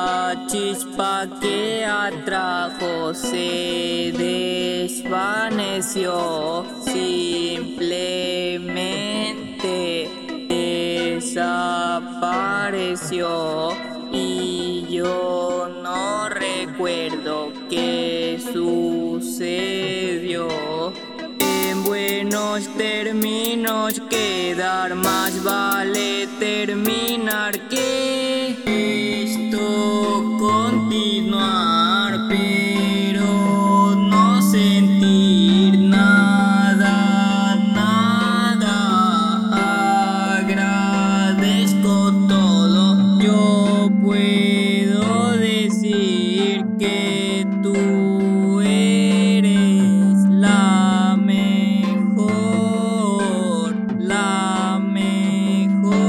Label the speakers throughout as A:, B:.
A: La chispa que atrajo se desvaneció, simplemente desapareció y yo no recuerdo qué sucedió. En buenos términos quedar, más vale terminar que esto continuar, pero no sentir nada, nada. Agradezco todo, yo puedo decir que tú eres la mejor, la mejor.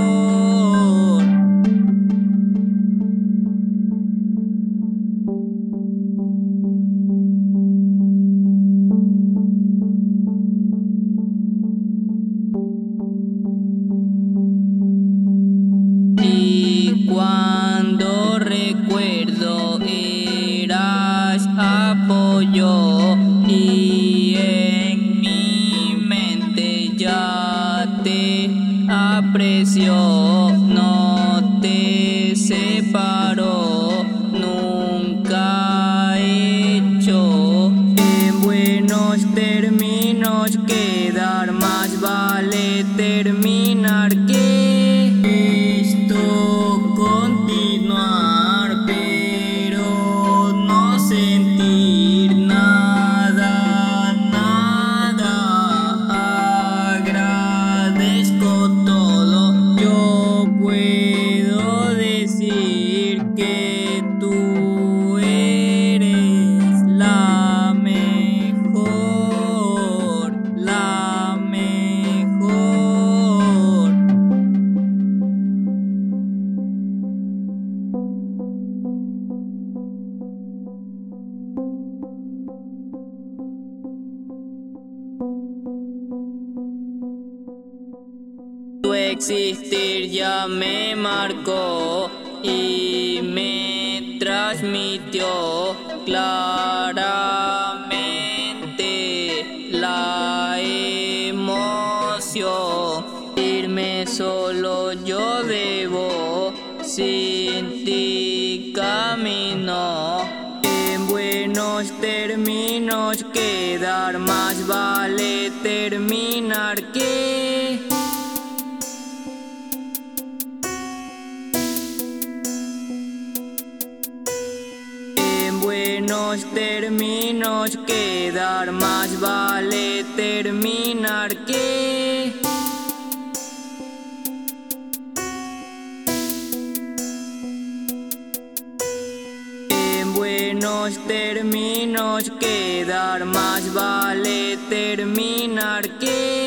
A: Y cuando recuerdo eras apoyo y en mi mente ya te aprecio, no te separo, nunca he hecho. En buenos términos quedar, más vale terminar que esto continuar, pero no sentir nada, nada. Agradezco todo, yo puedo decir que tú eres la mejor, la mejor. Tu existir ya me marcó y me transmitió claramente la emoción. Irme solo yo debo, sin ti camino. En buenos términos quedar, más vale terminar que en buenos términos quedar, más vale terminar que en buenos términos quedar, más vale terminar que